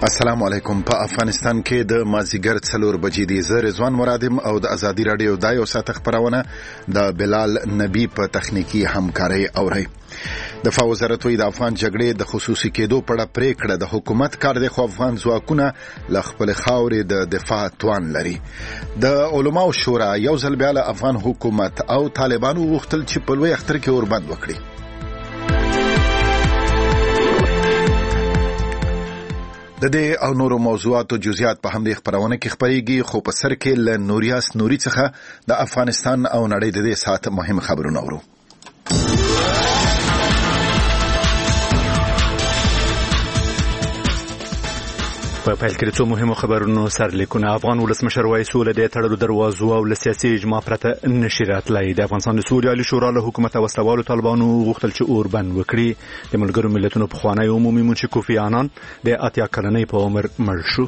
السلام علیکم. په افغانستان کې د مازیګر 4 بجې دی. زه رضوان مرادم او د ازادي رادیو د یو ساعت خبرونه د بلال نبی په تخنیکی همکاري اوري. دفاع وزارت د افغان جګړې د خصوصي کېدو په اړه پریکړه د حکومت کار دی، خو افغان ځواکونه ل خپل خاورې د دفاع توان لري. د علماو شورا یو ځل بیا له افغان حکومت او طالبانو غوښتل چې په لوی اختر کې اوربند وکړي. د دې او نورو موضوعاتو جزئیات په همدې خبرونه کې خبريږي، خو په سر کې له نوریاس نوري څخه د افغانستان او نړۍ د دې ساعت مهم خبرونه اورو. په پیل کې څو مهمو خبرونو سرلیکونه. افغان ولسمشر وایي سوله د تړلو دروازو او له سیاسي اجماع پرته نشي راتلای. د افغانستان د سولې عالي شورا له حکومت او وسلوالو طالبانو غوښتل چې اوربند وکړي. د ملګرو ملتونو پخوانی عمومي منشي کوفی عنان د 80 کلنۍ په عمر مړ شو.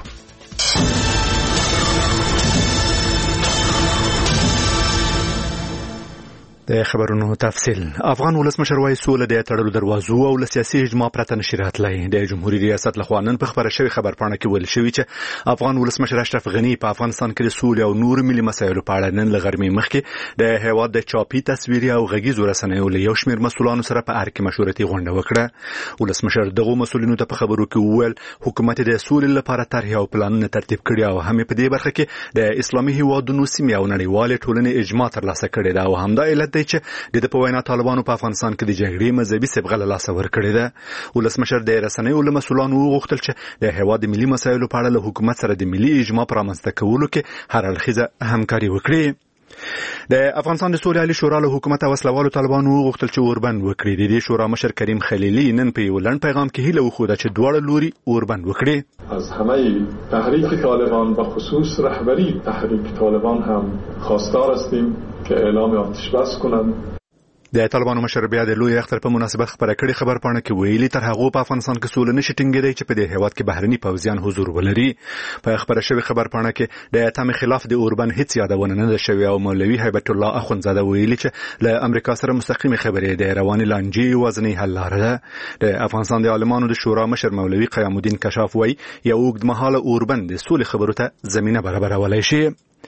د خبرونو تفصیل. افغان ولسمشر وایي سوله د تړلو دروازو او له سیاسي اجماع پرته نشي راتلای. د جمهوریت ریاست لخوا نن په خبره شوی خبرپاڼه کې ویل شوی چې افغان ولسمشر اشرف غنی په افغانستان کې د سولې او نور ملي مسایلو په اړه نن له غرمې مخکې د هیواد د چاپی تصویري او غږیزو رسنیو له یو شمېر مسؤلانو سره په اړه مشورتي غونډه وکړه. ولسمشر دغه مسؤلینو ته په خبرو کې وویل حکومت د سولې لپاره طرح او پلانونه ترتیب کړي او هم په دې برخه کې د اسلامي هیوادونو سیمې او نړیوال ټولنې اجماع ترلاسه کړې ده او همدا علت چې د په وینا طالبانو په افغانستان کې د جګړې مذهبي صبغه له لاسه ورکړې ده. ولسمشر د رسنیو له مسؤلانو وغوښتل چې د هیواد ملي مسایلو په اړه له حکومت سره د ملي اجماع پر رامنځته کولو کې هر اړخیزه همکاري وکړي. د افغانستان د سولې عالي شورا له حکومت او وسلوالو طالبانو غوښتل چې اوربند وکړي. د دې شورا مشر کریم خلیلی نن په یو لنډ پیغام کې هیله وښوده چې دواړه لوري اوربند وکړي. از همه تحریک طالبان و خصوص رهبری تحریک طالبان هم خواستار هستیم که اعلام آتش بس کنند. د طالبانو مشر بیا د لوی اختر په مناسبت خبره کړې خبرپاڼه کې ویلي تر هغه په افغانستان کې سوله نشي ټینګېدای چې په دې هیواد کې بهرني پوځیان حضور ولري. په خبره شوی خبرپاڼه کې د اتم خلاف د اوربند هیڅ یادونه نه ده شوی او مولوي هیبت الله اخوندزاده ویلي چې له امریکا سره مستقیمه خبرې د رواني لانجې وزنی حل لاره ده. د افغانستان د عالمانو د شورا مشر مولوي قیام الدین کشاف وایي یو اوږدمهاله اوربند د سولې خبرو ته زمينه برابرولای شي.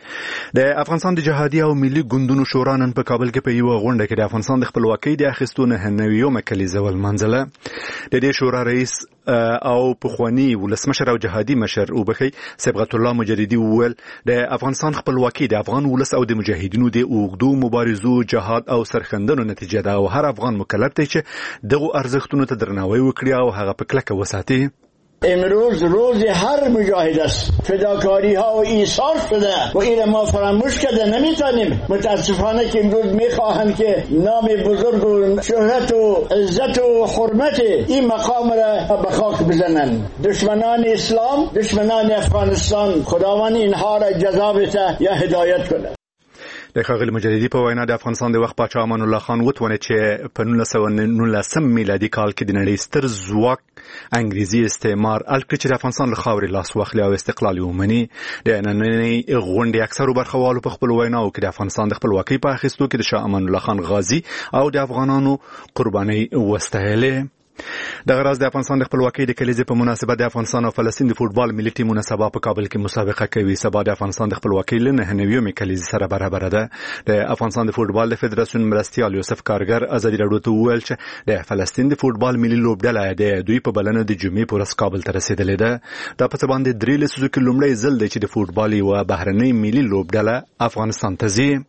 د افغانستان د جهادي او ملي ګوندونو شورا نن په کابل کې په یو غونډه کې د افغانستان د خپلواکۍ د اخیستو 99 کلیزه ولمنځله. د دې شورا رئیس او پخوانی ولسمشر او جهادي مشر وبخي صبغت الله مجددي وویل د افغانستان خپلواکۍ د افغان ولس او د مجاهدینو د اوږدو مبارزو جهاد او سرخندنو نتیجه ده او هر افغان مکلف دی چې دغه ارزښتونو ته درناوی وکړي او هغه په کلکه وساتي. امروز روز هر مجاهد است، فداکاری ها و ایثار شده و این ما فراموش کرده نمیتونیم. متاسفانه که امروز میخواهند که نام بزرگ و شهرت و عزت و حرمت این مقام را به خاک بزنند. دشمنان اسلام، دشمنان افغانستان، خداوند اینها را جزا بده یا هدایت کنه. د ښاغلي مجددي په وینا د افغانستان د وخت پاچا امان الله خان وتونه چې په 1919 میلادي کال کې د نړۍ ستر ځواک انګریزي استعمار الکه چې د افغانستان له خاورې لاس واخلي او استقلال ومني. د نننۍ غونډې اکثرو برخوالو په خپل ویناو کې د افغانستان د خپلواکۍ په اخیستو کې د شاه امان الله خان غازی او د افغانانو قرباني وستایلې. دغه راز د افغانستان د خپلواکۍ د کلیزې په مناسبت د افغانستان او فلسطین د فوټبال ملي ټیمونه سبا په کابل کې مسابقه کوي. سبا د افغانستان د خپلواکۍ له 99 کلیزې سره برابر ده. د افغانستان د فوټبال د فدراسیون مرستیال یوسف کارګر ازادي راډیو ته وویل چې د فلسطین د فوټبال ملي لوبډله د دوی په بلنه د جمعې پر ورځ کابل ته رسیدلې ده. دا په څه باندې 3 لسیزو کې لومړی ځل دی چې د فوټبال یو بهرنۍ ملي لوبډله افغانستان ته ځي.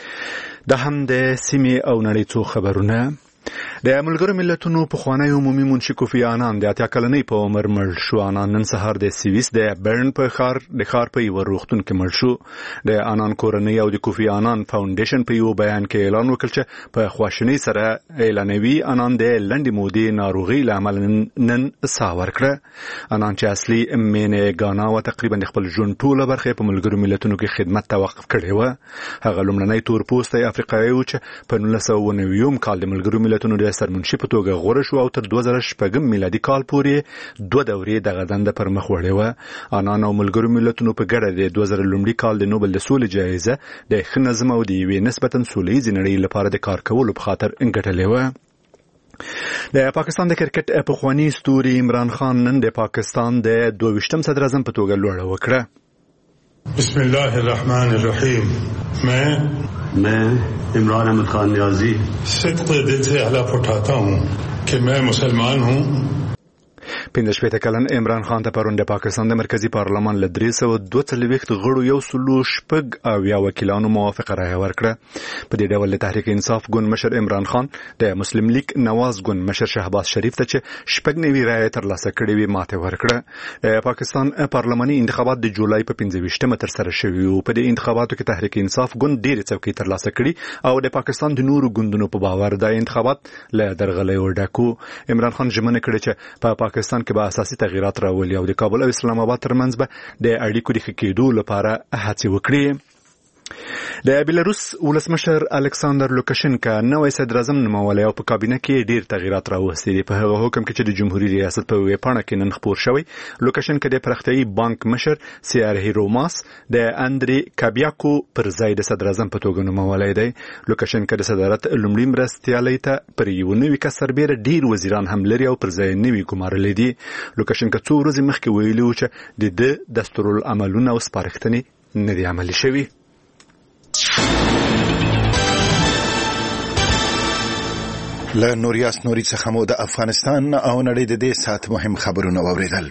د هم د سیمې او نړۍ څو خبرونه. د ملګرو ملتونو پخوانی عمومي منشي کوفی عنان د 80 کلنۍ په عمر مړ شو. عنان نن سهار د سویس د برن په ښار په یو روغتون کې مړ شو. د عنان کورنۍ او د کوفی عنان فاونډیشن په یو بیان کې اعلان وکړ چې په خواشینۍ سره اعلانوي عنان د لنډې مودې ناروغي له امله نن ساه ورکړه. عنان چې اصلي مینې غانا او تقریبا خپل ژوند ټوله برخه په ملګرو ملتونو کې خدمت توقف کړې و. هغه لومړنی تور پوستی افریقایي و چې په 1990 کال د ملګرو ملتونو د سرمنشي په توګه غوړه شو او تر 2006 میلادي کال پورې 2 دورې دغه دنده پر مخ وړې وه. عنان او ملګرو ملتونو په ګډه د 2000 کال د نوبل د سولې جایزه د ښه نظم او د یوې نسبتاً سوله ییزې نړۍ لپاره د کار کولو په خاطر ګټلې وه. د پاکستان د کرکټ پخوانی ستوري عمران خان نن د پاکستان د 22م صدر اعظم په توګه لوړه وکړه. بسم الله الرحمن الرحیم. मैं इमरान अहमद खान नियाजी सिद्क़ दिल से हलफ उठाता हूँ कि मैं मुसलमान हूँ. 15 کلن عمران خان ته پرون د پاکستان د مرکزی پارلمان له 342 غړو یو سلو شپږ او یا وکیلانو موافقه رایه ورکړه. په دې ډول تحریک انصاف ګوند مشر عمران خان د مسلم لیگ نواز ګوند مشر شهباز شریف ته چې شپږ نوي رایه ترلاسه کړې وي ماته ورکړه. پاکستان پارلماني انتخابات د جولای په 15مه تر سره شوي او په دې انتخاباتو کې تحریک انصاف ګوند ډېر څوکۍ ترلاسه کړي او د پاکستان د نورو ګوندونو په باور د انتخابات له درغلۍ ډکو. عمران خان ژمنه کړې چې په پاکستان کې به اساسي تغیرات راولي او د کابل او اسلام آباد ترمنځ به د اړیکو د ښه کېدو لپاره هڅې وکړي. د بیلاروس ولسمشر الکساندر لوکاشنکا نوی صدر اعظم نومولی او په کابینه کې ډیر تغیرات راوستي دي. په هغه حکم کې چې د جمهوریت ریاست په ویبپاڼه کې نن خپور شوی، لوکاشنکا د پرختیایي بانک مشر سیارهی روماس د اندری کابیاکو پر ځای د صدر اعظم په توګه نومولی دی. لوکاشنکا د صدارت لومړي مرستیالی ته پر یو نوي کس سربیره ډیر وزیران هم لري او پر ځای نوي ګمارلی دي. لوکاشنکا څو ورځې مخکې ویلي و چې د دستورالعملونه او سپارښتنې نه دي عملي شوي. له نوریاس نوري څخه مو د افغانستان او نړۍ د دې سات مهم خبرونه واوریدل.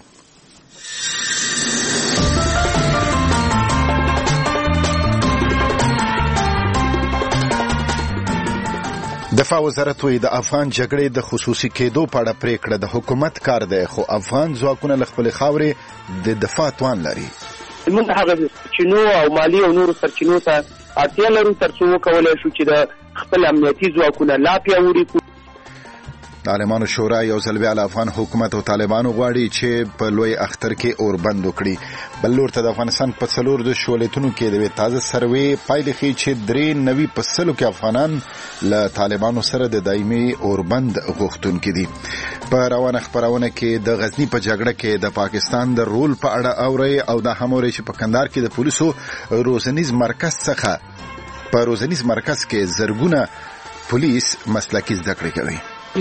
دفاع وزارت وی د افغان جګړې د خصوصي کېدو په اړه پریکړه د حکومت کار دی، خو افغان ځواکونه له خپلې خاورې د دفاع توان لري. موږ هغه سرچینو او مالی او نورو سرچینو ته اړتیا لرو ترڅو وکولای شو چې د خپل امنیتي ځواکونه لا پیاوړي کړو. د عالمانو شورا یو ځل بیا له افغان حکومت او طالبانو غواړي چې په لوی اختر کې اوربند وکړي. بل لور ته د افغانستان په څلور د شولتونو کې د تازه سروې پایلې ښیي چې 93 په سلو کې افغانان له طالبانو سره د دایمي اوربند غوښتونکي دي. په روانه خبرونه کې د غزنی په جګړه کې د پاکستان د رول په اړه اوري او د هموري چې په کندهار کې د پولیسو روزنیز مرکز څخه په روزنیز مرکز کې زرګونه پولیس مسلکي زده کړې کوي.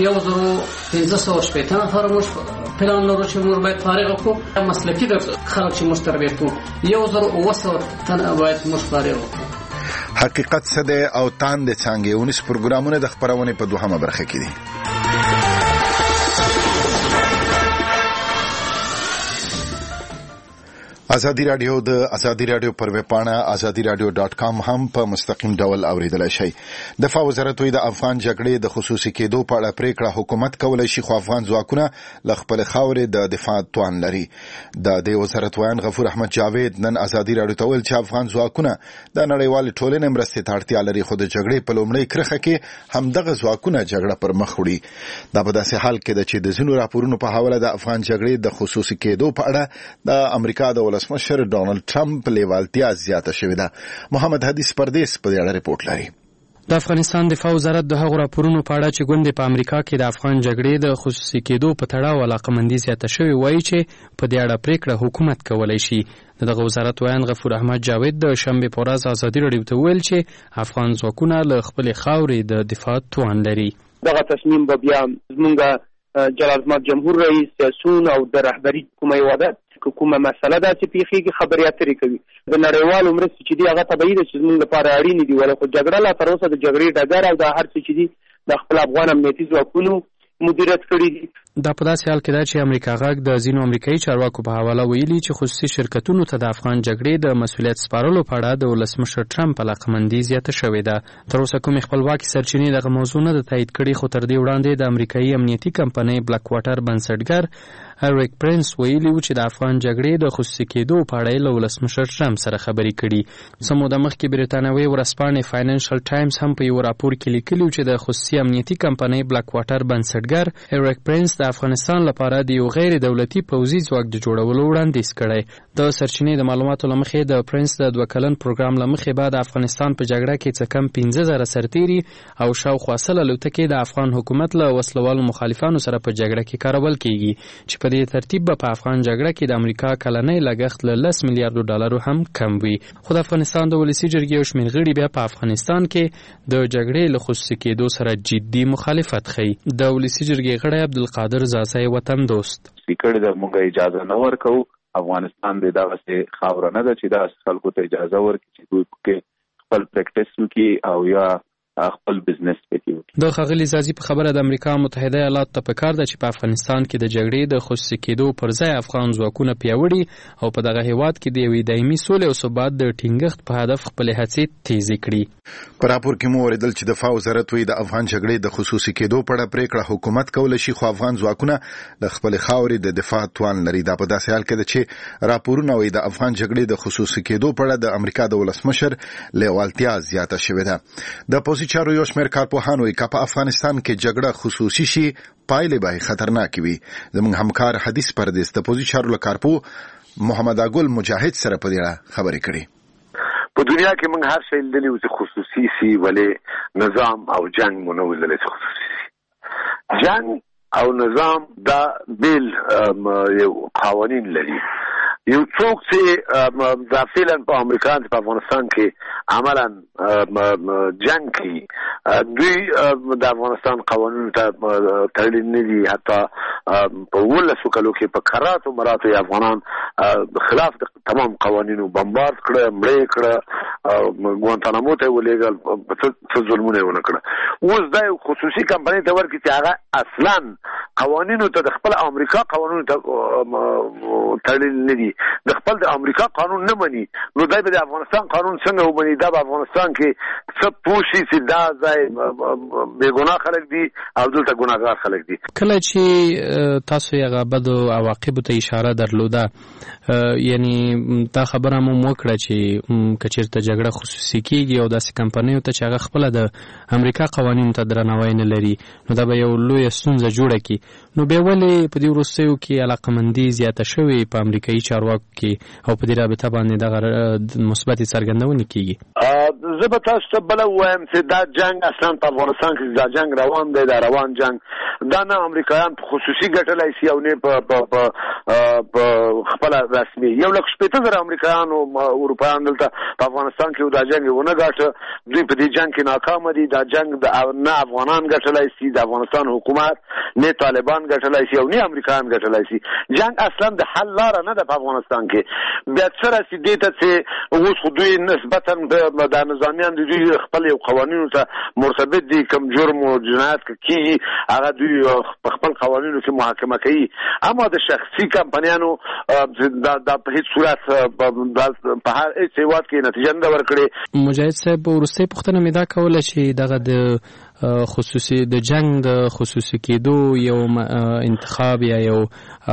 1500 نفر موږ پلان لرو چې موږ باید فارغ کړو. مسلکي د خلک چې موږ تربیه کړو 1900 تن باید موږ فارغ کړو. حقیقت څه دی او تاند څنګه ونیس پروګرامونه د خبرونه په دوهمه برخه کې دي. ازادي رادیو پر ویبپاڼه azadiradio.com هم په مستقیم ډول اوریدلای شئ. دفاع وزارت وی د افغان جګړې د خصوصي کېدو په اړه پریکړه حکومت کولای شي، خو افغان ځواکونه له خپل خاورې د دفاع توان لري. د دې وزارت ویان غفور احمد جاوید نن ازادي رادیو ته ویل چې افغان ځواکونه د نړیوال ټولنې مرستې ته اړتیا لري، خو د جګړې په لومړۍ کرښه کې همدغه ځواکونه جګړه پر مخ وړي. دا په داسې حال کې ده چې د ځینو راپورونو په حواله د افغان جګړې د خصوصي کېدو په اړه د امریکا د ولسمشر ډونالد ټرمپ لیوالتیا زیاته شوې ده. محمد حدیث پردیس په دې اړه رپورټ لري. د افغانستان دفاع وزارت د هغو راپورونو په اړه چې ګوند په امریکا کې د افغان جګړې د خصوصي کېدو په تړاو علاقمندي زیاته شوې وایي چې په دې اړه پریکړه حکومت کولای شي. دغه وزارت ویان غفور احمد جاوید د شنبې په ورځ ازادي راډیو ته ویل چې افغان ځواکونه له خپلې خاورې د دفاع توان لري. دغه تصمیم به بیا زموږ جلالالمآب جمهور رئیس سیاسون او د رهبري کومه وعده کومه مسله ده چې پیښیږي خبرې اترې کوي. د نړیوالو مرستې چې دي هغه طبیعي ده چې زموږ لپاره اړینې دي، ولې خو جګړه لا تر اوسه د جګړې ډګر او د هر څه چې دي د خپل افغان امنیتي ځواکونو مدیریت کړی دي. دا په داسې حال کې ده چې امریکا غږ د ځینو امریکایي چارواکو په حواله ویلي چې خصوصي شرکتونو ته د افغان جګړې د مسؤلیت سپارلو په اړه د ولسمشر ټرمپ علاقمندي زیاته شوې ده. تر اوسه کومې خپلواکي سرچینې دغه موضوع نه ده تایید کړې، خو تر دې وړاندې د امریکایي امنیتي کمپنۍ بلک واټر بنسټګر اریک پرنس ویلي و چې د افغان جګړې د خصوصي کېدو په اړه له ولسمشر ټرمپ سره خبرې کړي. څه موده مخکې بریتانوي ورځپاڼې فاینانشل ټایمز هم په یو راپور کې لیکلي چې د خصوصي امنیتي کمپنۍ بلک واټر بنسټګر اریک پرنس د افغانستان لپاره د یو غیر دولتي پوځي ځواک د جوړولو وړاندیز کړی. د سرچینې د معلوماتو له مخې د پرنس د 2 کلن پروګرام له مخې به د افغانستان په جګړه کې څه کم 15,000 سرتیري او شاوخوا 100 الوتکې د افغان حکومت له وسلوالو مخالفانو سره په جګړه کې کارول کیږي چې په دې ترتیب به په افغان جګړه کې د امریکا کلنۍ لګښت له 10 میلیارډ ډالرو هم کم وي. خو د افغانستان د ولسی جرګې او شمېر غړي بیا په افغانستان کې د جګړې له خصوصي کېدو سره جدي مخالفت ښیي. د ولسی جرګې غړی عبدالقادر زازی وطن دوست سپیکر د موږ اجازه نه ورکو. افغانستان د دغه خاور نه ده چې د خلکو ته اجازه ورکړي چې دوی کې خپل پریکټس وکړي او یا خپل بزنس وکړي. د ښاغلي زازی په خبره د امریکا متحده ایالاتو ته پکار ده چې په افغانستان کې د جګړې د خصوصي کېدو پر ځای افغان ځواکونه پیاوړي او په دغه هیواد کې د یوې دایمي سولې او ثبات د ټینګښت په هدف خپلې هڅې تیزې کړي. په راپور کې مو اوریدل چې دفاع وزارت وایي د افغان جګړې د خصوصي کېدو په اړه پریکړه حکومت کولی شي، خو افغان ځواکونه د خپلې خاورې د دفاع توان لري. دا په داسې حال کې ده چې راپورونه وایي د افغان جګړې د خصوصي کېدو په اړه د امریکا د ولسمشر لیوالتیا زیاته شوې ده. د پوځي چارو یو شمېر کارپوهان وایي که په افغانستان کې جګړه خصوصي شي پایلې به خطرناکې وي. زموږ همکار حدیث پردیس د پوځي چارو له کارپو محمد اګل مجاهد سره په دې اړه خبرې کړي. په دنیا کې موږ هر شی لیدلی و چې خصوصي سي، ولې نظام او جنگ مو نه و لیدلی چې خصوصي سي. جنگ او نظام دا بیل یو قوانین لري. یو څوک چې دا فعلا په امریکا په افغانستان کې عملا جنگ کوي، دوی د افغانستان قوانینو ته تړلي نه دي. حتی په 19 کلو کې په کراتو مراتو افغانان خلاف د تمام قوانینو بمبارد کړه، مړې کړه، ګوانتانامو ته ولېږل، څه ظلمونه یې ونه کړه. اوس دا یو خصوصي کمپنۍ ته ورکړي چې هغه اصلا قوانینو ته د خپل امریکا قوانینو ته تړلي نه دي، د خپل د امریکا قانون نه مني. نو دای به د افغانستان قانون څنګه ومني؟ دا په افغانستان کې څه پوښي چې دا ځای بې ګناه خلک دي او دلته ګناهګار خلک دي. کله چې تاسو یې هغه بدو عواقبو ته اشاره درلوده، یعنی دا خبره مو وکړه چې که چېرته جګړه خصوصي کېږي او داسې کمپنیو ته چې هغه خپله د امریکا قوانینو ته درناوی نه لري، نو دا به یو لویه ستونزه جوړه کړي. نو بیا ولې په دې وروستیو کې علاقمندي زیاته شوې په امریکایي چارواکو کې او په دې رابطه باندې دغه مثبتې څرګندونې کېږي؟ زه به تاسو ته بله ووایم چې دا جنګ اصلا په افغانستان کې دا جنګ روان دی، دا روان جنګ دا نه امریکایان په خصوصي ګټلی شي او نه په خپله رسمي. 1,50,000 امریکایان او اروپایان دلته په افغانستان کې دا جنګ ونه ګاټه، دوی په دې جنګ کې ناکامه دي. دا جنګ نه افغانان ګټلی شي، د افغانستان حکومت نه طالبان ګټلی شي او نه امریکایان ګټلی شي. جنګ اصلا د حل لاره نه ده په افغانستان کې. بیا څه راسي دې ته چې اوس خو دوی نسبتا دا نظامیان دي، دوی خپل یو قوانینو ته مرتبط دي، کوم جرم او جنایت کېږي هغه دوی په خپل قوانینو کې محاکمه کوي. اما د شخصي کمپنیانو دا په هیڅ صورت په هر هیڅ هیواد کې نتیجه نه ورکړي. مجاهد صاحب وروستۍ پوښتنه مې دا کوله چې دغه د خصوصي د جنگ د خصوصي کېدو یو انتخاب یا یو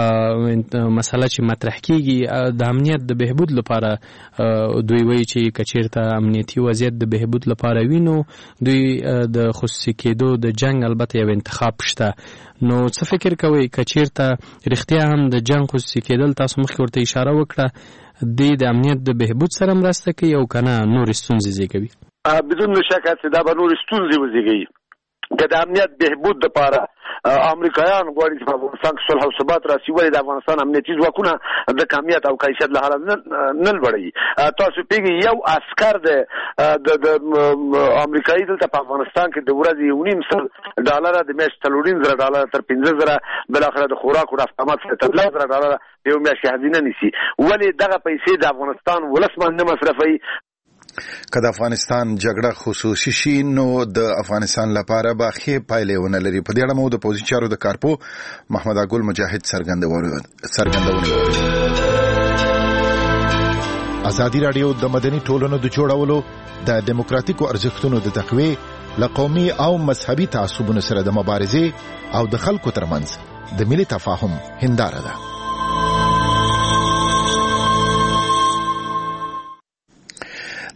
مسله چې مطرح کیږي د امنیت د بهبود لپاره، دوی وایي چې که چېرته امنیتي وضعیت د بهبود لپاره وي نو دوی د خصوصي کېدو د جنگ البته یو انتخاب شته. نو څه فکر کوئ که چېرته رښتیا هم د جنگ خصوصي کېدل، تاسو مخکې ورته اشاره وکړه، د امنیت د بهبود سره مرسته کوي او که نه نورې ستونزې زېږوي؟ بدون شک چې دا به نورې ستونزې وزېږوي. که د امنیت بهبود دپاره امریکایان غواړي چې په افغانستان کې صلح او ثبات راسي، ولې د افغانستان امنیتي ځواکونه د کمیت او کیفیت له حاله نه لوړوي؟ تاسو پوهېږئ یو عسکر د امریکایي دلته په افغانستان کې د ورځې $1.5 د میاشتې $4.5 تر $15,000 بالاخره د خوراک او رفتامات سره تر $10,000 یو میاشتې هزینه نیسي. ولې دغه پیسې د افغانستان ولس باندې نه مصرفوي؟ که د افغانستان جګړه خصوصي شي نو د افغانستان لپاره به ښې پایلې ونه لري. په دې اړه مو د پوځي چارو د کارپو محمد اګل مجاهد څرګندونې وکړې. ازادي راډیو د مدني ټولنو د جوړولو، د دیموکراتیکو ارزښتونو د تقویې، له قومي او مذهبي تعصبونو سره د مبارزې او د خلکو ترمنځ د ملي تفاهم هنداره ده.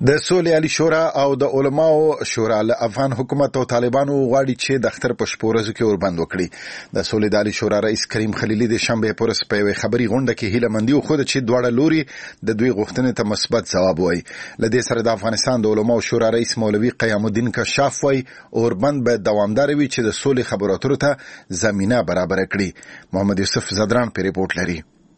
د سولې عالی شورا او د علماو شورا له افغان حکومت او طالبانو غواړي چې د اختر په شپورزو کې اوربند وکړي. د سولې عالی شورا رئیس کریم خلیلی د شنبه پر ورځ په خبري غونډه کې هیله مندي خو د چې دواړه لوري د دوی غوښتنې ته مثبت ځواب وایي. لدې سره د افغانستان د علماو شورا رئیس مولوي قیام الدین کشاف وایي اوربند به دوامدار وي چې د سولې خبرو اترو ته زمينه برابر کړي. محمد یوسف زدران په ریپورت لري.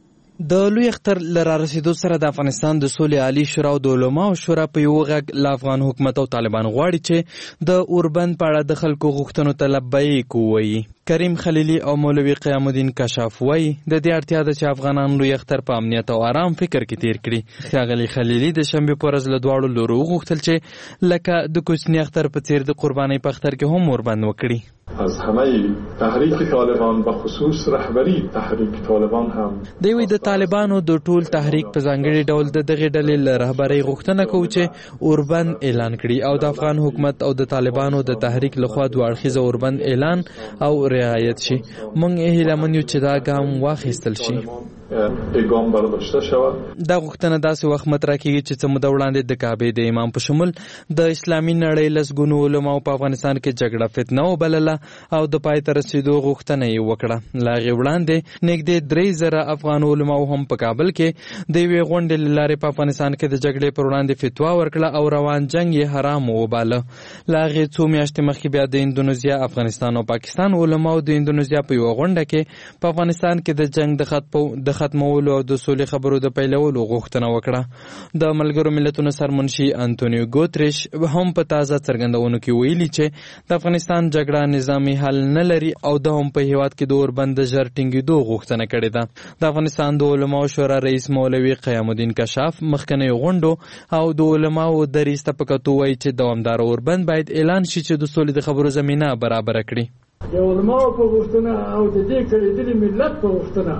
د لوی اختر لرا رسیدو سره د افغانستان د سولې عالی شورا او د علماو شورا په یو غږ له افغان حکومت او طالبان غواړي چې د اوربند په اړه د خلکو غوښتنو ته لبیک ووایي. کریم خلیلی او مولوی قیام الدین کشاف وایي د دې اړتیا ده چې افغانان لوی اختر په امنیت او آرام فکر کې تیر کړي. ښاغلی خلیلی د شنبه په ورځ له دواړو لورو غوښتل چې لکه د کوچني اختر په څیر د قربانۍ په اختر کې هم اوربند وکړي. از همه تحریک طالبان و خصوص رهبری تحریک طالبان هم دوی د طالبانو د ټول تحریک په ځانګړي ډول د دغه ډلې له رهبرۍ غوښتنه کوي چې اوربند اعلان کړي او د افغان حکومت او د طالبانو د تحریک لخوا دوه اړخیزه اوربند اعلان او رعایت شي. موږ هیله من یو چې دا ګام واخیستل شي. اقام برداشته شود. دا غوښتنه داسې وخت مطرح کیږي چې څه موده وړاندې د کعبې د امام په شمول د اسلامي نړۍ لسګونو علماو په افغانستان کې جګړه فتنه وبلله او د پای ته رسیدو غوښتنه یې وکړه. له هغې وړاندې نږدې 3,000 افغان علماو هم په کابل کې د یوې غونډې له لارې په افغانستان کې د جګړې پر وړاندې فتوا ورکړه او روان جنګ یې حرام وباله. له هغې څو میاشتې مخکې بیا د اندونیزیا، افغانستان او پاکستان علماو د اندونیزیا په یوه غونډه کې په افغانستان کې د جنګ د ختمولو او د سولې خبرو د پیلولو غوښتنه وکړه. د ملګرو ملتونو سرمنشي انټونیو ګوتریش هم په تازه څرګندونو کې ویلي چې د افغانستان جګړه نظامي حل نه لري او د هم په هیواد کې د اوربند ژر ټینګېدو غوښتنه کړې ده. د افغانستان د علماو شورا رئیس مولوي قیام الدین کشاف مخکنیو غونډو او د علماو دریځ ته په کتو وایي چې دوامدار اوربند باید اعلان شي چې د سولې د خبرو زمینه برابره کړي. د علماو په غوښتنه او د دې کړېدلي ملت په غوښتنه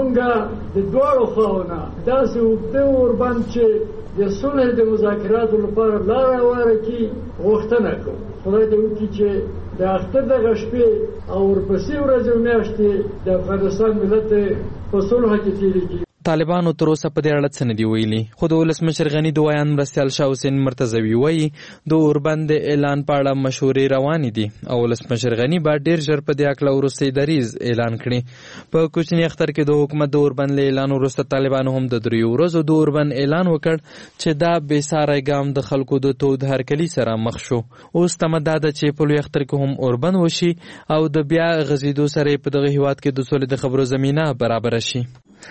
مونږ د دواړو خواوو نه داسې اوږده اوربند چې د صلح د مذاکراتو لپاره لاره هواره کړي غوښتنه کوو. خدای دې وکړي چې د اختر دغه شپې او ورپسې ورځې او میاشتې د افغانستان ملت په صلح کې تېرې کړي. طالبانو تر اوسه په دې اړه څه نه دي ویلي، خو د ولسمشر غني د ویان مرستیال شاه حسین مرتضوي وایي د اوربند اعلان په اړه مشورې روانې دي او ولسمشر غني به ډېر ژر په دې هکله وروستی دریځ اعلان کړي. په کوچني اختر کې د حکومت د اوربند له اعلان وروسته طالبانو هم د 3 ورځو د اوربند اعلان وکړ چې دا بېساری ګام د خلکو د تود هرکلي سره مخ شو. اوس تمه دا ده چې په لوی اختر کې هم اوربند وشي او د بیا غځېدو سره په دغه هیواد کې د سولې د خبرو زمینه برابره شي.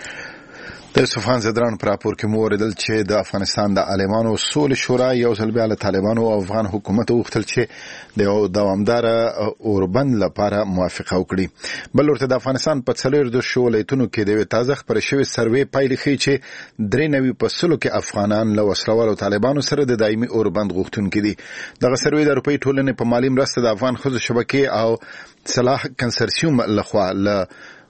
د سفان زدران پر راپور کې مو اوریدل چې د افغانستان د عالمانو سولې شورا یو ځل بیا له طالبانو او افغان حکومت وغوښتل چې د دوامدار اوربند لپاره موافقه وکړي. بل ورته د افغانستان په 14 ولایتونو کې د تازه خبرې شوی سروې پایلې ښیي چې 93% کې افغانان له وسلوالو طالبانو سره د دایمي اوربند غوښتونکي دي. دغه سروې د اروپאי ټولنې په مالی مرسته د افغان ښځو شبکې او صلاح کنسرسیوم لخوا له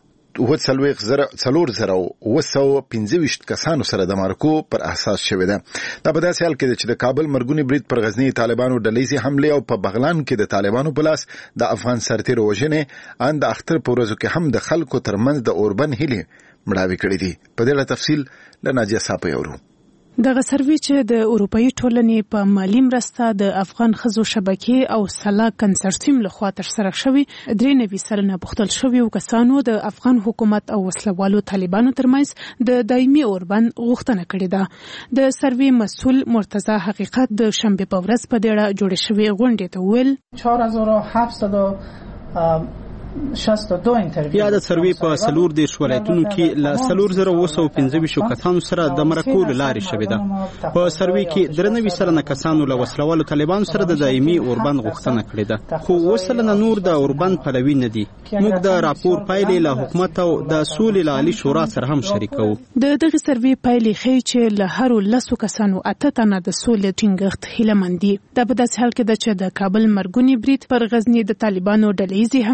4,425 کسانو سره د مارکو پر اساس شوې ده. دا په داسې حال کې چې د کابل مرګونی برید پر غزنی طالبانو ډلېزي حمله او په بغلان کې د طالبانو په لاس د افغان سرتیر وژنې ان د اختر په ورځو کې هم د خلکو ترمنځ د اوربند هیلې مړاوي کړې دي. په دې اړه تفصیل له ناجیه صاحب یورو. دغه سروې چې د اروپאי ټولنې په مالی مرسته د افغان ښځو شبکې او صلاح کنسرسیوم لخوا ترسره شوی 93 سلنه پوښتل شویو کسانو د افغان حکومت او وسلوالو طالبانو ترمنځ د دایمي اوربند غوښتنه کړې ده. د سروې مسؤل مرتضی حقیقت د شنبه په ورځ په دې اړه جوړې شوې غونډې ته ویل 4762 یا د سروې په 14 ولایتونو کې له 4225 کسانو سره د مرکو لارې شوې ده. په سروې کې 93 سلنه کسانو له وسلوالو طالبانو سره د دایمي اوربند غوښتنه کړې ده، خو وسلنه نور د اوربند پلوي نه دي. موږ د راپور پایلې له حکومت او د سولې عالی شورا سره هم شریکو. د دغه سروې پایلې ښیي چې له هر 10 کسانو 8 تنه د سولې ټینګښت هیلهمند دي. دا په داسې حال کې ده چې د کابل مرګونی برید پر غزنی د طالبانو ډلېزي حمله او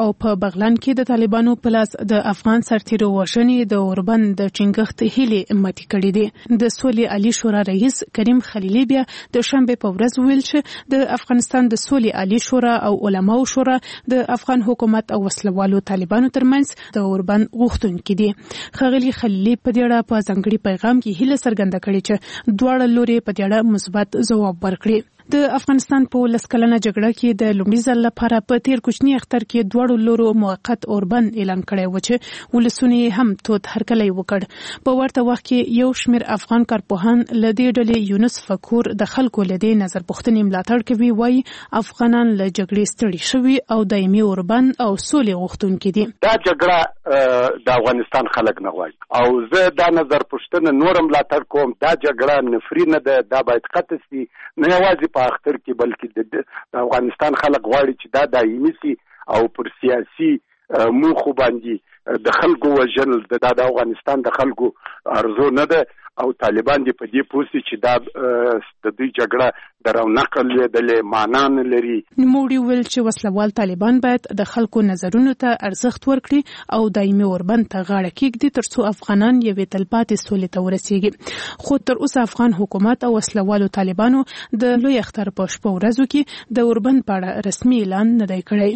او په بغلان کې د طالبانو په لاس د افغان سرتیرو وژنې د اوربند د چنګښت هیلې ماتې کړې دي. د سولې عالی شورا رئیس کریم خلیلي بیا د شنبه په ورځ ویل چې د افغانستان د سولې عالی شورا او علماو شورا د افغان حکومت او وسلوالو طالبانو ترمنځ د اوربند غوښتونکي دي. ښاغلي خلیلي په دې اړه په ځانګړي پیغام کې هیله څرګنده کړې چې دواړه لوري په دې اړه مثبت ځواب ورکړي. د افغانستان په 10 کلنه جګړه کې د لومړي ځل لپاره په تیر کوچني اختر کې دواړو لورو موقت اوربند اعلان کړی و چې ولسونه هم تود هرکلی وکړ. په ورته وخت کې یو شمېر افغان کارپوهان له دې ډلې یونس فکور د خلکو له دې نظر پوښتنې ملاتړ کوي، وایي افغانان له جګړې ستړي شوي او دایمي اوربند او سولې غوښتونکي دي. دا جګړه د افغانستان خلک نه غواړي او زه دا نظر پوښتنه نورم ملاتړ کوم. دا جګړه نفري نه ده، دا باید قطع شي، نه یوازې په اختر کې بلکې د افغانستان خلک غواړي چې دا دایمي شي او پر سیاسي موخو باندې د خلکو وژل د افغانستان د خلکو ارزو نه ده او طالبان دې په دې پوه شي چې دا د دوی جګړه د رونق لیدلې معنا نه لري. نوموړي ویل چې وسلوال طالبان باید د خلکو نظرونو ته ارزښت ورکړي او دایمي اوربند ته غاړه کېږدي ترڅو افغانان یوې تلپاتې سولې ته ورسیږي. خو تر اوسه افغان حکومت او وسلوالو طالبانو د لوی اختر په شپه ورځو کې د اوربند په اړه رسمي اعلان نه دی کړی.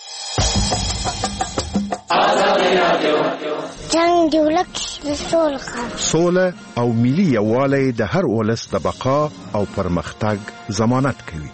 جنگ دی ولک د سوله او ملي یووالی د هر ولس د بقا او پرمختګ ضمانت کوي.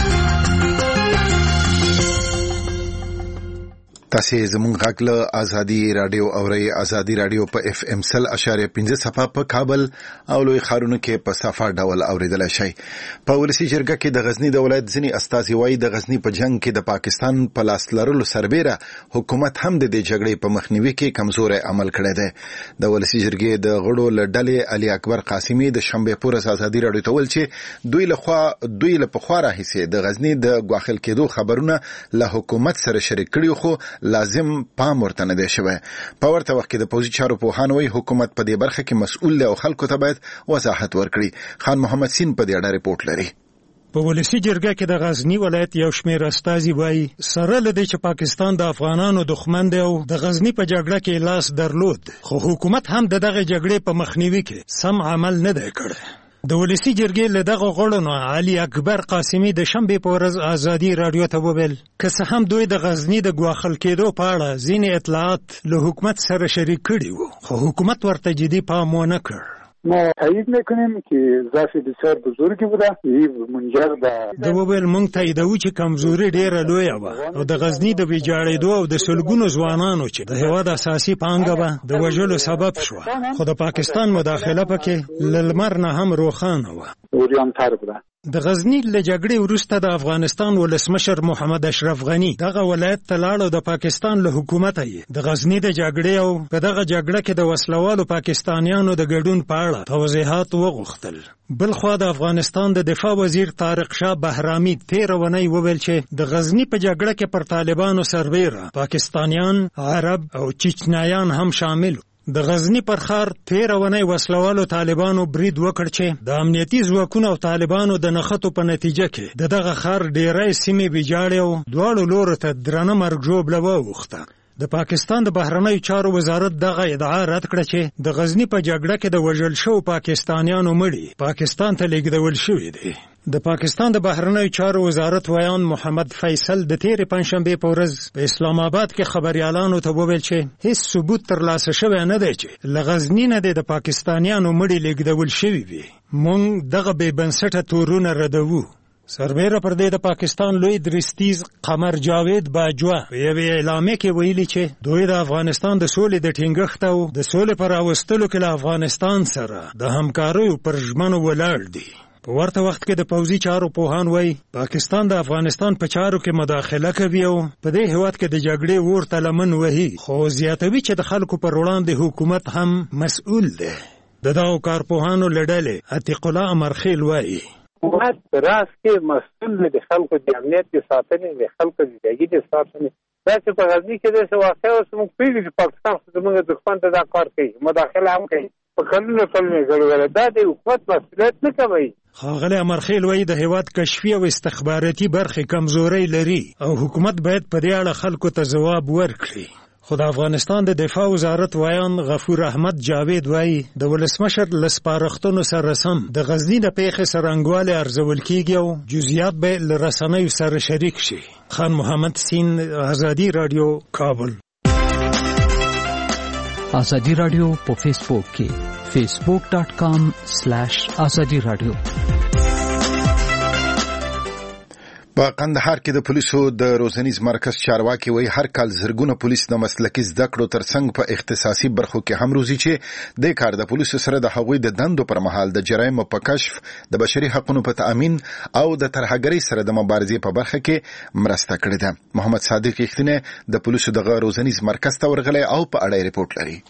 تاسو زموږ غږ له ازادي رادیو اوري. ازادي رادیو په اف ام 100.5 صفه په کابل او لوی ښارونو کې په صفه ډول اوریدل شي. په ولسی جرګه کې د غزنی د ولایت ځینی استازي وایي د غزنی په جنگ کې د پاکستان په لاس لرلو سربېره حکومت هم د دې جګړې په مخنیوي کې کمزوري عمل کړی دی. د ولسی جرګې د غړو لړډلې علي اکبر قاسمي د شنبه پورس ازادي رادیو ته ویل چې دوی له پخوا راهیسې د غزنی د ګواخل کېدو خبرونه له حکومت سره شریک کړي خو لازم پام ورته نه دی شوی. په ورته وخت کې د پوځي چارو پوهان وایي حکومت په دې برخه کې مسؤل دی او خلکو ته باید وضاحت ورکړي. خان محمد سین په دې اړه ریپورت لري. په ولسی جرګه کې د غزنی ولایت یو شمېر استازي وایي سره لدی چې پاکستان د افغانانو دښمن دی او د غزنی په جګړه کې لاس درلود، خو حکومت هم دغه جګړې په مخنیوي کې سم عمل نه دی کړی. د ولسی جرګې له دغه غړو نه علي اکبر قاسمي د شنبه په ورځ ازادي رادیو ته وویل که څه هم دوی د غزنی د ګواخل کېدو په اړه ځینې اطلاعات له حکومت سره شریک کړي وو، خو حکومت ورته جدي پام ونه کړ. ما تایید میکنیم که ضعف بسیار بزرگی بوده منجر به د وویل مونږ تاییدوو چې کمزوري ډیره لویه وه او د غزنی د ویجاړېدو او د سلګونو ځوانانو چې د هېواد اساسي پانګه به د وژلو سبب شوه، خو د پاکستان مداخله پکې له لمر نه هم روښانه وه. اوریانتر بوده. د غزنی له جګړې وروسته د افغانستان ولسمشر محمد اشرف غنی دغه ولایت ته لاړ او د پاکستان له حکومت یې د غزنی د جګړې او په دغه جګړه کې د وسلوالو پاکستانیانو د ګډون په اړه توضیحات وغوښتل. بلخوا د افغانستان د دفاع وزیر طارق شاه بهرامي تېره اونۍ وویل چې د غزنی په جګړه کې پر طالبانو سربېره پاکستانیان، عرب او چچنیان هم شامل. د غزنی پر ښار تېره اونۍ وسلوالو طالبانو برید وکړ چې د امنیتي ځواکونو او طالبانو د نښتو په نتیجه کې د دغه ښار ډېری سیمې ویجاړې او دواړو لورو ته درنه مرګ ژوبله واوښته. د پاکستان د بهرنیو چارو وزارت دغه ادعا رد کړه چې د غزنی په جګړه کې د وژل شوو پاکستانیانو مړي پاکستان ته لیږدول شوي دي. د پاکستان د بهرنیو چارو وزارت ویان محمد فیصل د تېرې پنجشنبې په ورځ په اسلام آباد کې خبریالانو ته وویل چې هیڅ ثبوت ترلاسه شوی نه دی چې له غزني نه د پاکستانیانو مړي لیږدول شوي وي. موږ دغه بې بنسټه تورونه ردوو. سربېره پر دې د پاکستان لوی درستیز قمر جاوید باجوا په یوې اعلامیه کې ویلي چې دوی د افغانستان د سولې د ټینګښت او د سولې پر راوستلو کې له افغانستان سره د همکاریو پر ژمنو ولاړ دي. په ورته وخت کې د پوځي چارو پوهان وایي پاکستان د افغانستان په چارو کې مداخله کوي او په دې هېواد کې د جګړې اور ته لمن وهي، خو زیاتوي چې د خلکو پر وړاندې حکومت هم مسؤل دی. د دغو کارپوهانو له ډلې عتیق الله امرخیل وایي حکومت راس کې مسؤل دی د خلکو د امنیت د ساتنې، د خلکو د ژوند د ساتنې. دا چې په غزني کې داسې واقع اوس موږ پوهېږو چې پاکستان خو زموږ دښمن ته دا کار کوي، مداخله هم کوي. په کلونه ګډوډه دا د حکومت مسؤلیت نه کوي. ښاغلی امرخیل وایي د هیواد کشفي او استخباراتي برخې کمزورۍ لري او حکومت باید په دې اړه خلکو ته ځواب ورکړي. خو د افغانستان د دفاع وزارت وایان غفور احمد جاوید وایي د ولسمشر له سپارښتنو سره سم د غزني د پیښې څرنګوالی ارزول کیږي او جزئیات به له رسنیو سره شریک شي. خان محمد سین، ازادي رادیو، کابل. ازادي رادیو په فیسبوک کې facebook.com/ازادي رادیو. په قندهار کې د پولیسو د روزنیز مرکز چارواکي وایي هر کال زرګونه پولیس د مسلکي زده کړو ترڅنګ په اختصاصي برخو کې هم روزي چې د کار د پولیسو سره د هغوی د دندو پر مهال د جرایمو په کشف، د بشري حقوقو په تأمین او د ترهګرۍ سره د مبارزې په برخه کې مرسته کړې ده. محمد صادق یختنه د پولیسو د روزنیز مرکز ته ورغلی او په اړه ریپورت لري.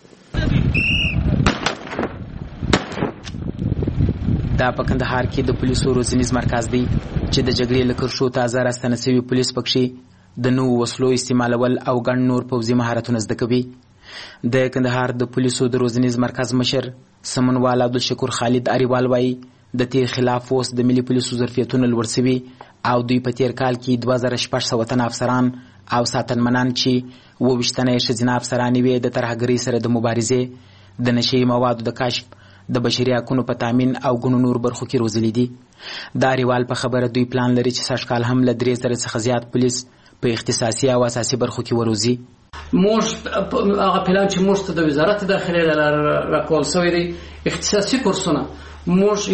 دا په کندهار کې د پولیسو روزنیز مرکز دی چې د جګړې له کرښو تازه راستنه شوي پولیس پکښې د نوو وسلو استعمالول او ګڼ نور پوځي مهارتونه زده کوي. د کندهار د پولیسو د روزنیز مرکز مشر سمنوال عبدالشکور خالد اریوال وایي د تیر خلاف اوس د ملي پولیسو ظرفیتونه لوړ شوي او دوی په تیر کال کې 2600 تنه افسران او ساتنمنان چې 22 تنه ښځینه افسرانې وې د ترهګرۍ سره د مبارزې، د نشهیي موادو د کشف، د بشري حقوقو په تامین او ګڼو نور برخو کې روزلي دي. د اریوال په خبره دوی پلان لري چې سږکال هم له 3000 څخه زیات پولیس په اختصاصي او اساسي برخو کې وروزي. موږ هغه پلان چې موږ ته د وزارت داخلي راکول شوی دی اختصاصي کورسونه موږ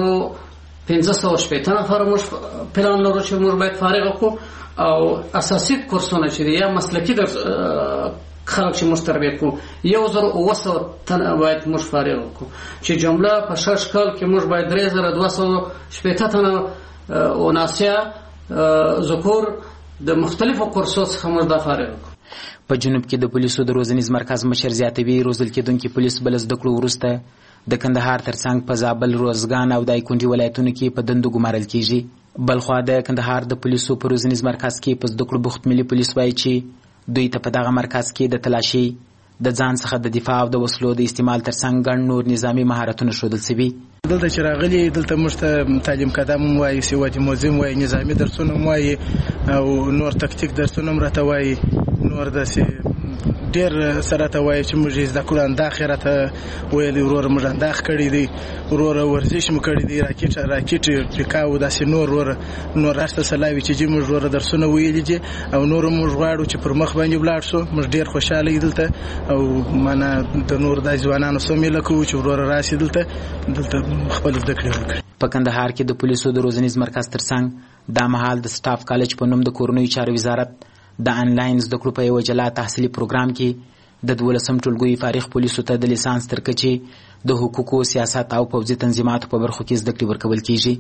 1560 نفر موږ پلان لرو چې موږ باید فارغ وکړو او اساسي کورسونه چې یا مسلکي خلک چې موږ تربیه کوو 1900 تنه باید موږ فارغ وکړو چې جمله په 6 کال کې موږ باید 3260 تنه اوناسیا ذکور د مختلفو کورسو څخه موږ دا فارغ وکړو. په جنوب کې د پولیسو د روزنیز مرکز مشر زیاتوي روزل کېدونکي پولیس بل زده کړو وروسته د کندهار ترڅنګ په زابل، روزګان او دایکنډي ولایتونو کې په دندو ګمارل کیږي. بلخوا د کندهار د پولیسو په روزنیز مرکز کې په زده کړو بوخت ملي پولیس وایي چې دوی ته په دغه مرکز کې د تلاشي، د ځان څخه د دفاع او د وسلو د استعمال ترڅنګ ګڼ نور نظامي مهارتونه ښودل شوي. دلته چې راغلي دلته موږ ته تعلیم قدم وایي، سواد موزیم وایي، نظامي درسونه وایي او نور تکتیک درسونه راته وایي، نور داسې ډېر سره ته وایي چې موږ زده کړو انداخ راته ویلي وروره موږ انداخ کړی دی، وروره ورزش مو کړی دی، راکټ پیکاو داسې نور راسته سلاوي چې موږ وروره درسونه ویلي دي او نور موږ غواړو چې پر مخ باندې ولاړ شو. موږ ډېر خوشاله یو دلته او معنا د نور د ځوانانو سمې لکو چې وروره راشي دلته خپل زده کړې وکړي. په کندهار کې د پولیسو د روزنیز مرکز ترڅنګ دا مهال د سټاف کالج په نوم د کورنیو چارو وزارت د انلاین زده کړو په یو جلا تحصیلي پروګرام کې د 12 ټولګي فارغ پولیسو ته د لیسانس تر کچې د حقوقو، سیاست او پوځي تنظیماتو په برخو کې زده کړې ورکول کیږي.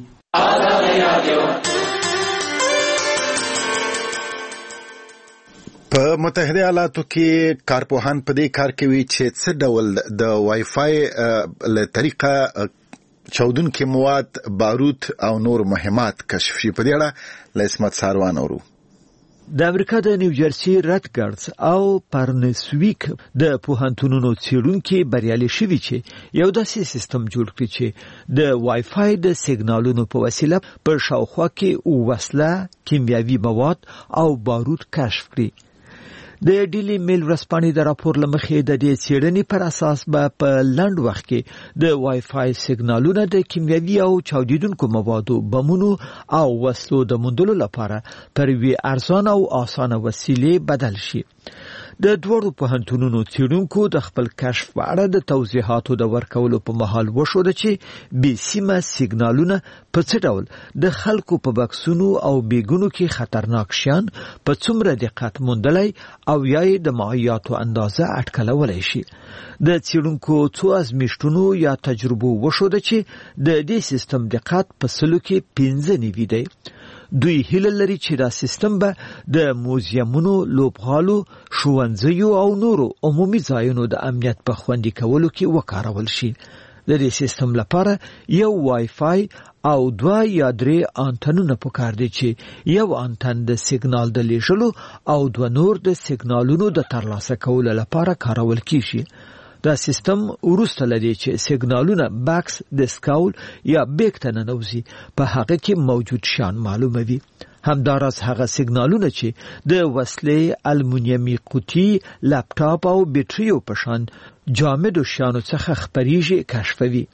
په متحده ایالاتو کې کارپوهان په دې کار کوي چې څه ډول د وای فای له طریقه چودونکي مواد، بارود او نور مهمات کشف شي. په دې اړه له اسمت ساروان اورو. د امریکا د نیوجرسي رټګرز او پرنسویک د پوهنتونونو څېړونکي بریالي شوي چې یو داسې سیستم جوړ کړي چې د وای فای د سیګنالونو په وسیله په شاوخوا کې وسله، کیمیاوي مواد او بارود کشف کړي. د ډیلی میل ورځپاڼې د راپور لمخې د دې څېړنې پر اساس به په لنډ وخت کې د وای فای سیګنالونه د کیمیاوي او چاودیدونکو موادو، بمونو او وسلو د موندلو لپاره پر یوې ارزانه او اسانه وسیلې بدل شي. د دوړو پوهنتونونو څېړونکو د خپل کشف په اړه د توضیحاتو د ورکولو په مهال وښوده چې بې سیمه سیګنالونه په څه ډول د خلکو په بکسونو او بیګونو کې خطرناک شیان په څومره دقت موندلی او یا د مایعاتو اندازه اټکلولی شي. د څېړونکو څو ازمیښتونو یا تجربو وښوده چې د دې سیستم دقت په 95 دی. دوی هیله لري چې دا سیستم به د موزیمونو، لوبغالو، ښوونځیو او نورو عمومي ځایونو د امنیت په خوندي کولو کې وکارول شي. د دې سیستم لپاره یو وای فای او 2 یا 3 انټنونه پکار دي چې یو انټن د سیګنال د لیږلو او 2 نور د سیګنالونو د ترلاسه کولو لپاره کارول کیږي. دا سیستم وروسته لدی چې سیګنالونه باکس د سکاول یا بیک ته ننوځي په هغه کې موجود شان معلوموي. همداراز هغه سیګنالونه چې د وسلې المونیمي قوطي، لپټاپ او بیټریو په شان جامدو شانو څخه خپریږي کشفوي.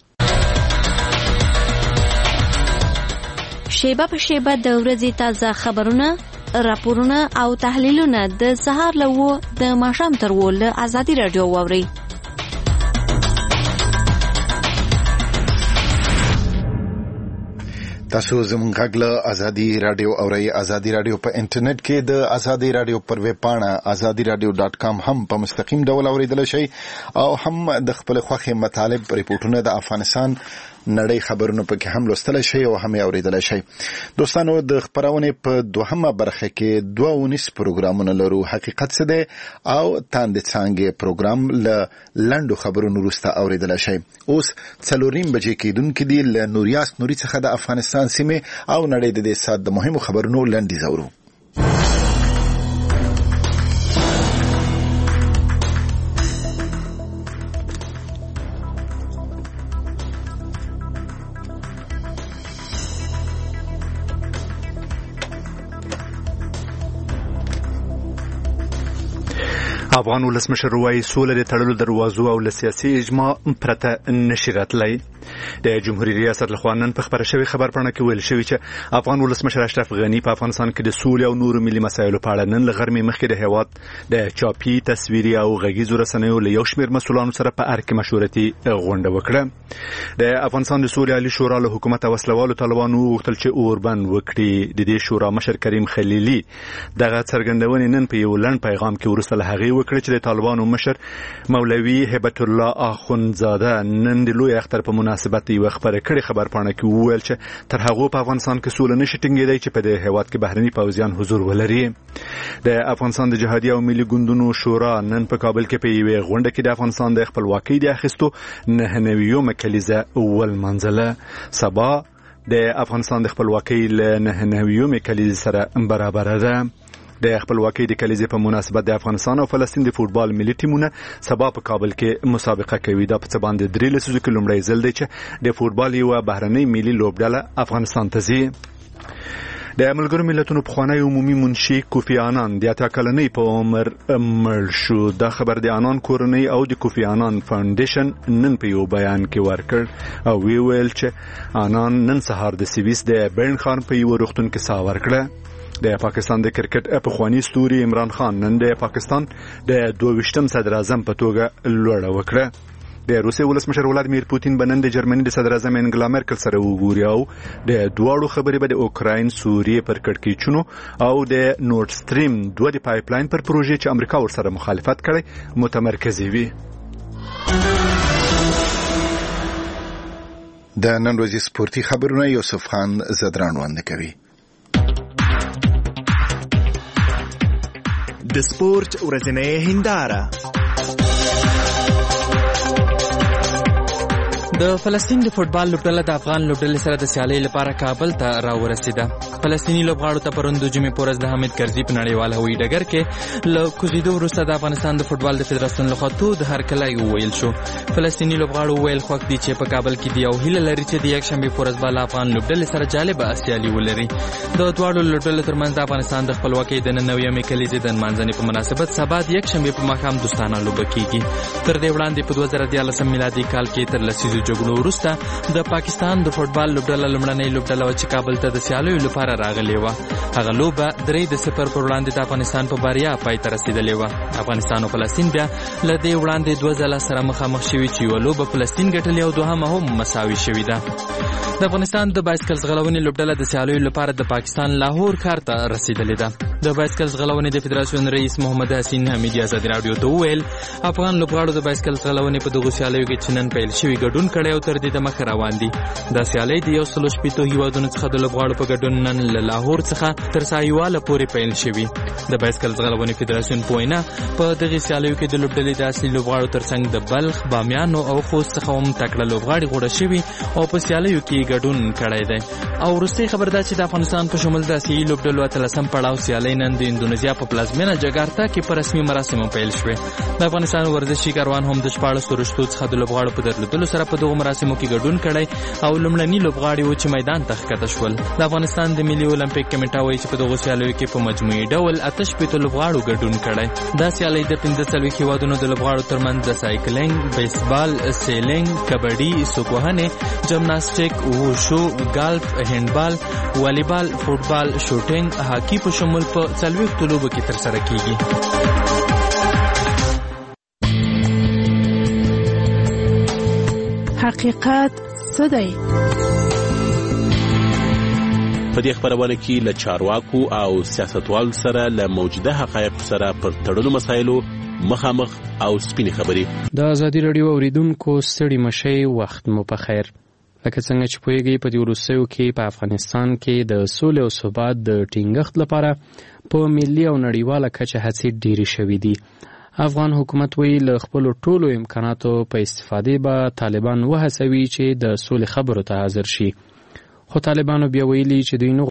شیبه په شیبه د ورځې تازه خبرونه، راپورونه او تحلیلونه د سهار له د ماښام تر له آزادي رادیو واورئ. تاسو زموږ غږ له آزادي رادیو اورئ. آزادي رادیو په انټرنیټ کې د آزادي رادیو پر ویب پاڼه azadiradio.com هم په مستقیم ډول اوریدل شي او هم د خپل خوښې مطالب ریپورتونه د افغانستان نړۍ خبرونه پکې هم لوستل شي او هم اوریدل شي. دوستانو د خبرونه په دوهمه برخه کې 2 پروګرامونه لرو. حقیقت څه دی او تاند څنګه پروګرام له لندو خبرونو وروسته اوریدل شي. اوس 4 بجې کېدونکې دي له نوریاس نوري څخه د افغانستان سیمه او نړۍ د دې سات د مهمو خبرونو لنډي زورو. افغان ولسمشر وایي سوله د تړلو دروازو او له سیاسي اجماع پرته نشي راتلی. د جمهوریت ریاست لخوا نن په خبره شوی خبرپاڼه کې ویل شوی چې افغان ولسمشر اشرف غنی په افغانستان کې د سولې او نورو ملي مسایلو په اړه نن له غرمې مخکې د هیواد د چاپي، تصویري او غږیزو رسنیو له یو شمېر مسؤلانو سره په ارګ کې مشورتي غونډه وکړه. د افغانستان د سولې عالي شورا له حکومت او وسلوالو طالبانو وغوښتل چې اوربند وکړي. د دې شورا مشر کریم خلیلي دغه څرګندونې نن په یو لنډ پیغام کې وروسته له هغې وکړه چې د طالبانو مشر مولوي هبت الله اخوندزاده نن د لوی اختر په مناسبت یو خبره کړې خبرپاڼه کې وویل چې تر هغه په افغانستان کې سوله نشي ټینګېدای چې په دې هیواد کې بهرني پوځیان حضور ولري. د افغانستان د جهادي او ملي ګوندونو شورا نن په کابل کې په یوه غونډه کې د افغانستان د خپلواکۍ د اخیستو 99 کلیزه ولمنځله. سبا د افغانستان د خپلواکۍ له 99 کلیزې سره برابر ده. د خپلواکۍ د کلیزې په مناسبت د افغانستان او فلسطین د فوتبال ملي ټیمونه سبا په کابل کې مسابقه کوي. دا په څه باندې 3 لسیزو کې لومړی ځل دی چې د فوتبال یو بهرنۍ ملي لوبډله افغانستان ته ځي. د ملګرو ملتونو پخوانی عمومي منشي کوفی آنان د 8 کلنۍ په عمر مړ شو. دا خبر د آنان کورنۍ او د کوفی آنان فاونډیشن نن په یو بیان کې ورکړ او ویل چې آنان نن سهار د سویس د برن خان په یو روغتون کې ساه ورکړه. د پاکستان د کرکټ پخوانی ستوري عمران خان نن د پاکستان د 22م صدر اعظم په توګه لوړه وکړه. د روسیې ولسمشر ولادیمیر پوتین بنن د جرمني د صدر اعظم انګلا مرکل سره وګوري او د دواړو خبرې به د اوکراین، سوریې پر کړکېچونو او د نورد سټریم 2 د پایپ لاین پر پروژې چې امریکا ورسره مخالفت کړي متمرکزي وي. د نن ورځې سپورتي خبرونه یوسف خان زدران وړاندې کوي. د سپورت ورځنۍ هنداره. د فلسطین د فوتبال لوبډله د افغان لوبډلې سره د سیالۍ لپاره کابل ته راورسېده. فلسطیني لوبغاړو ته پرون د جمعې په ورځ د حامد کرزي په نړیوال هوایي ډګر کې له کوزیدو وروسته د افغانستان د فوتبال د فدراسیون لخوا تود هرکلی وویل شو. فلسطیني لوبغاړو وویل خوښ دي چې په کابل کې دی او هیله لري چې د یکشنبې په ورځ به له افغان لوبډلې سره جالبه سیالي ولري. د دواړو لوبډلو ترمنځ د افغانستان د خپلواکۍ د 99مې کلیزې د نمانځنې په مناسبت سبا د یکشنبې په ماښام دوستانه لوبه کیږي. تر دې وړاندې په 2014 میلادي کال کې تر لسیزو جګړو وروسته د پاکستان د فوتبال لوبډله لومړنۍ لوبډله و چې کابل ته د سیالیو لپاره راغلې وه. هغه لوبه 3-0 پر وړاندې د افغانستان په بریا پای ته رسیدلې وه. افغانستان او فلسطین بیا له دې وړاندې 2 ځله سره مخامخ شوي چې یوه لوبه فلسطین ګټلې او دوهمه هم مساوي شوې ده. د افغانستان د بایسکل ځغلونې لوبډله د سیالیو لپاره د پاکستان لاهور ښار ته رسیدلې ده. د بایسکل ځغلونې د فدراسیون رئیس محمد حسین حمیدي آزادي راډیو ته وویل افغان لوبغاړو د بایسکل ځغلونې په دغو سیالیو کې چې نن پیل شوي ګډون کړی او تر دې دمخه روان دي. دا سیالۍ د 160 هیوادونو څخه د لوبغاړو په ګډون نن له لاهور څخه تر سایواله پورې پیل شوي. د بایسکل ځغلونې فدراسیون په وینا په دغې سیالیو کې د لوبډلې د اصلي لوبغاړو ترڅنګ د بلخ، بامیانو او خوست څخه هم تکړه لوبغاړي غوړه شوي او په سیالیو کې ګډون کړی دی. او وروستۍ خبر دا چې د افغانستان په شمول د آسیایي لوبډلو 13م پړاو سیالۍ نن د اندونیزیا په پلازمینه جګارتا کې په رسمي مراسمو پیل شوې. د افغانستان ورزشي کاروان هم د 14 ورشتو څخه د لوبغاړو په درلودلو سره په دغو مراسمو کې ګډون کړی او لومړني لوبغاړي و چې میدان ته ښکته شول. د افغانستان د ملي اولمپیک کمیټه وایي چې په دغو سیالیو کې په مجموعي ډول 88 لوبغاړو ګډون کړی. دا سیالۍ د 15 هیوادونو د لوبغاړو ترمنځ د سایکلینګ، بیسبال، سیلینګ، کبډي، سوکوهنې، جمناستیک، ووشو، ګالف، هندبال، والیبال، فوټبال، شوټینګ، هاکی په شمول په 40 لوبو کې ترسره کیږي. حقیقت څه دی؟ په دې خبرونه کې له چارواکو او سیاستوالو سره له موجوده حقایقو سره پر تړلو مسایلو مخامخ او سپینې خبرې. د ازادي راډیو اوریدونکو ستړي مشئ، وخت مو په خیر. لکه څنګه چې پوهیږئ په دې وروستیو کې په افغانستان کې د سولې او ثبات د ټینګښت لپاره په ملي او نړیواله کچه هڅې ډېرې شوې دي. افغان حکومت وایي له خپلو ټولو امکاناتو په استفادې به طالبان وهڅوي چې د سولې خبرو ته حاضر شي. خو طالبانو بیا ویلي چې دوی نه